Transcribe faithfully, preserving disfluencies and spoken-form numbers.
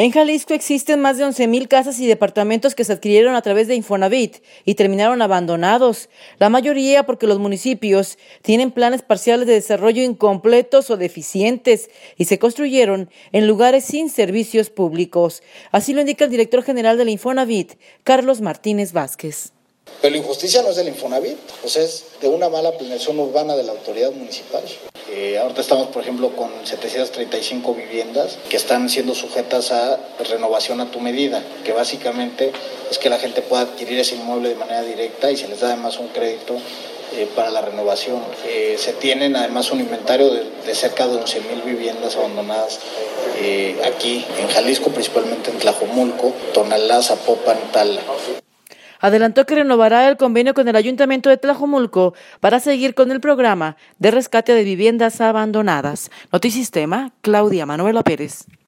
En Jalisco existen más de once mil casas y departamentos que se adquirieron a través de Infonavit y terminaron abandonados, la mayoría porque los municipios tienen planes parciales de desarrollo incompletos o deficientes y se construyeron en lugares sin servicios públicos. Así lo indica el director general del Infonavit, Carlos Martínez Vázquez. Pero la injusticia no es del Infonavit, pues es de una mala planeación urbana de la autoridad municipal. Eh, ahorita estamos, por ejemplo, con setecientas treinta y cinco viviendas que están siendo sujetas a renovación a tu medida, que básicamente es que la gente pueda adquirir ese inmueble de manera directa y se les da además un crédito eh, para la renovación. Eh, se tienen además un inventario de, de cerca de once mil viviendas abandonadas eh, aquí en Jalisco, principalmente en Tlajomulco, Tonalá, Zapopan, Tala. Adelantó que renovará el convenio con el Ayuntamiento de Tlajomulco para seguir con el programa de rescate de viviendas abandonadas. Notisistema, Claudia Manuela Pérez.